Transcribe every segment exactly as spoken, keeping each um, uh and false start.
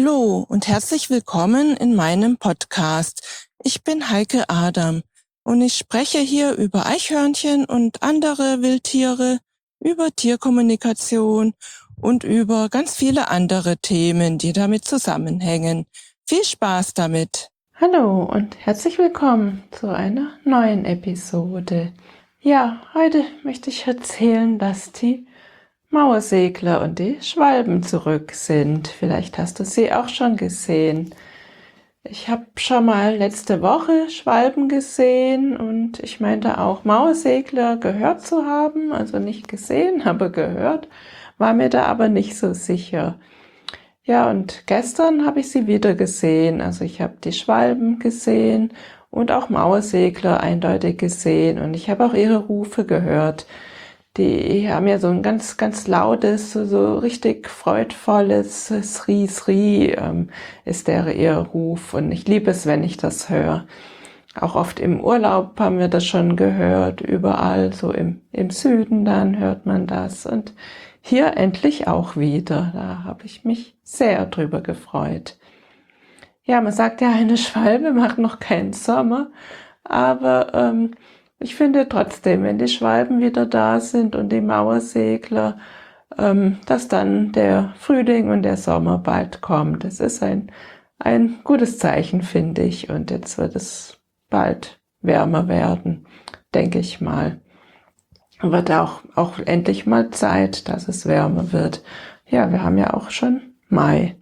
Hallo und herzlich willkommen in meinem Podcast. Ich bin Heike Adam und ich spreche hier über Eichhörnchen und andere Wildtiere, über Tierkommunikation und über ganz viele andere Themen, die damit zusammenhängen. Viel Spaß damit! Hallo und herzlich willkommen zu einer neuen Episode. Ja, heute möchte ich erzählen, dass die Mauersegler und die Schwalben zurück sind. Vielleicht hast du sie auch schon gesehen. Ich habe schon mal letzte Woche Schwalben gesehen und ich meinte auch Mauersegler gehört zu haben, also nicht gesehen, aber gehört, war mir da aber nicht so sicher. Ja, und gestern habe ich sie wieder gesehen. Also ich habe die Schwalben gesehen und auch Mauersegler eindeutig gesehen und ich habe auch ihre Rufe gehört. Die haben ja so ein ganz, ganz lautes, so, so richtig freudvolles Sri Sri ähm, ist der ihr Ruf und ich liebe es, wenn ich das höre. Auch oft im Urlaub haben wir das schon gehört, überall, so im, im Süden dann hört man das und hier endlich auch wieder. Da habe ich mich sehr drüber gefreut. Ja, man sagt ja, eine Schwalbe macht noch keinen Sommer, aber ähm, ich finde trotzdem, wenn die Schwalben wieder da sind und die Mauersegler, ähm, dass dann der Frühling und der Sommer bald kommt. Das ist ein, ein gutes Zeichen, finde ich. Und jetzt wird es bald wärmer werden, denke ich mal. Wird auch, auch endlich mal Zeit, dass es wärmer wird. Ja, wir haben ja auch schon Mai.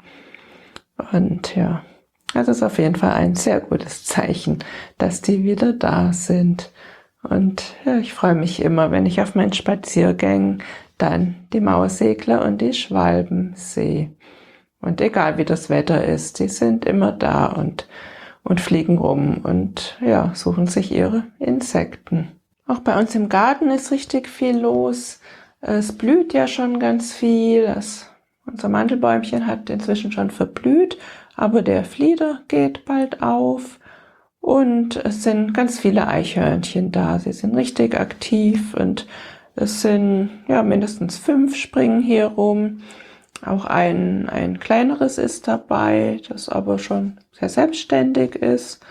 Und ja, das ist auf jeden Fall ein sehr gutes Zeichen, dass die wieder da sind. Und ja, ich freue mich immer, wenn ich auf meinen Spaziergängen dann die Mauersegler und die Schwalben sehe. Und egal wie das Wetter ist, die sind immer da und, und fliegen rum und ja, suchen sich ihre Insekten. Auch bei uns im Garten ist richtig viel los. Es blüht ja schon ganz viel. Das, unser Mandelbäumchen hat inzwischen schon verblüht, aber der Flieder geht bald auf. Und es sind ganz viele Eichhörnchen da. Sie sind richtig aktiv und es sind ja mindestens fünf springen hier rum. Auch ein, ein kleineres ist dabei, das aber schon sehr selbstständig ist.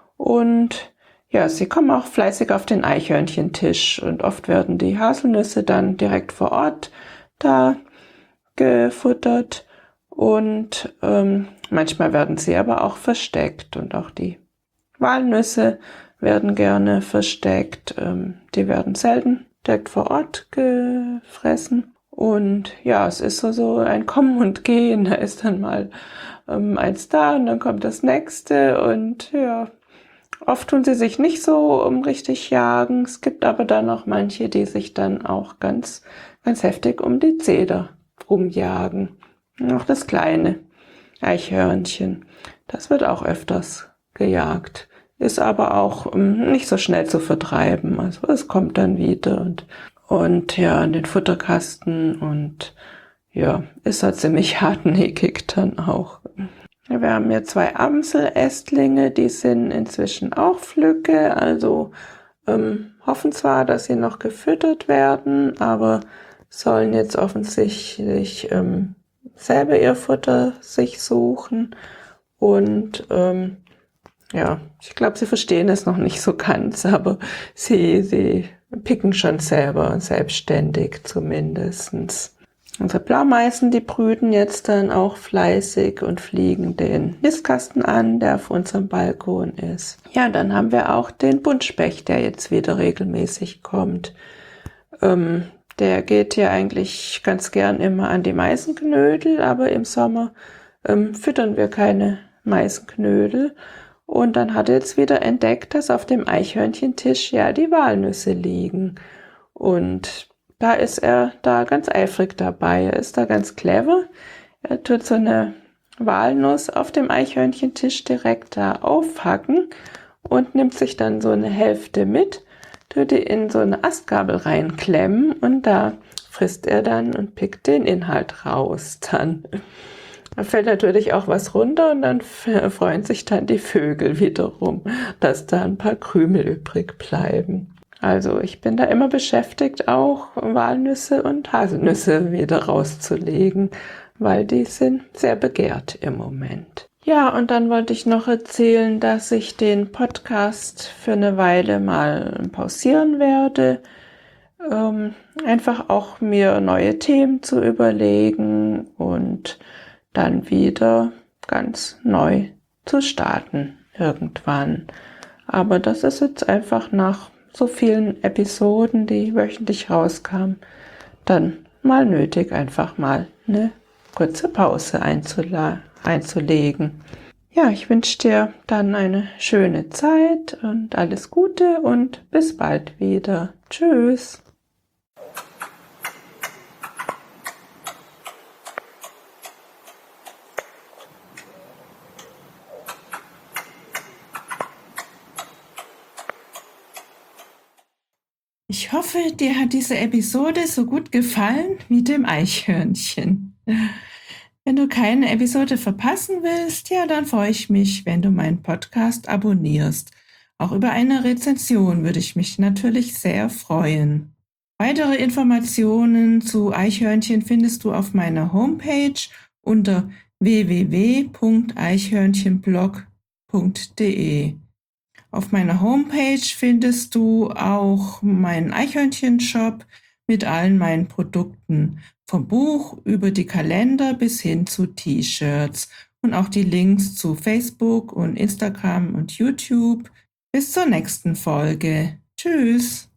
Und ja, sie kommen auch fleißig auf den Eichhörnchentisch und oft werden die Haselnüsse dann direkt vor Ort da gefuttert und ähm, manchmal werden sie aber auch versteckt und auch die Walnüsse werden gerne versteckt, ähm, die werden selten direkt vor Ort gefressen. Und ja, es ist so, so ein Kommen und Gehen, da ist dann mal ähm, eins da und dann kommt das nächste und ja, oft tun sie sich nicht so um richtig jagen. Es gibt aber dann auch manche, die sich dann auch ganz, ganz heftig um die Zeder rumjagen. Auch das kleine Eichhörnchen, das wird auch öfters gejagt. Ist aber auch um, nicht so schnell zu vertreiben. Also es kommt dann wieder und, und ja, in den Futterkasten und ja, ist halt ziemlich hartnäckig dann auch. Ja, wir haben hier zwei Amselästlinge, die sind inzwischen auch Flücke, also ähm, hoffen zwar, dass sie noch gefüttert werden, aber sollen jetzt offensichtlich ähm, selber ihr Futter sich suchen und ähm, ja, ich glaube, sie verstehen es noch nicht so ganz, aber sie, sie picken schon selber, selbstständig zumindestens. Unsere Blaumeisen, die brüten jetzt dann auch fleißig und fliegen den Nistkasten an, der auf unserem Balkon ist. Ja, dann haben wir auch den Buntspecht, der jetzt wieder regelmäßig kommt. Ähm, der geht ja eigentlich ganz gern immer an die Meisenknödel, aber im Sommer ähm, füttern wir keine Meisenknödel. Und dann hat er jetzt wieder entdeckt, dass auf dem Eichhörnchentisch ja die Walnüsse liegen. Und da ist er da ganz eifrig dabei. Er ist da ganz clever. Er tut so eine Walnuss auf dem Eichhörnchentisch direkt da aufhacken und nimmt sich dann so eine Hälfte mit, tut die in so eine Astgabel reinklemmen und da frisst er dann und pickt den Inhalt raus dann. Da fällt natürlich auch was runter und dann freuen sich dann die Vögel wiederum, dass da ein paar Krümel übrig bleiben. Also ich bin da immer beschäftigt, auch Walnüsse und Haselnüsse wieder rauszulegen, weil die sind sehr begehrt im Moment. Ja, und dann wollte ich noch erzählen, dass ich den Podcast für eine Weile mal pausieren werde, ähm, einfach auch mir neue Themen zu überlegen und dann wieder ganz neu zu starten irgendwann. Aber das ist jetzt einfach nach so vielen Episoden, die wöchentlich rauskamen, dann mal nötig, einfach mal eine kurze Pause einzula- einzulegen. Ja, ich wünsche dir dann eine schöne Zeit und alles Gute und bis bald wieder. Tschüss. Ich hoffe, dir hat diese Episode so gut gefallen wie dem Eichhörnchen. Wenn du keine Episode verpassen willst, ja, dann freue ich mich, wenn du meinen Podcast abonnierst. Auch über eine Rezension würde ich mich natürlich sehr freuen. Weitere Informationen zu Eichhörnchen findest du auf meiner Homepage unter w w w punkt eichhörnchenblog punkt de. Auf meiner Homepage findest du auch meinen Eichhörnchen-Shop mit allen meinen Produkten, vom Buch über die Kalender bis hin zu T-Shirts und auch die Links zu Facebook und Instagram und YouTube. Bis zur nächsten Folge. Tschüss!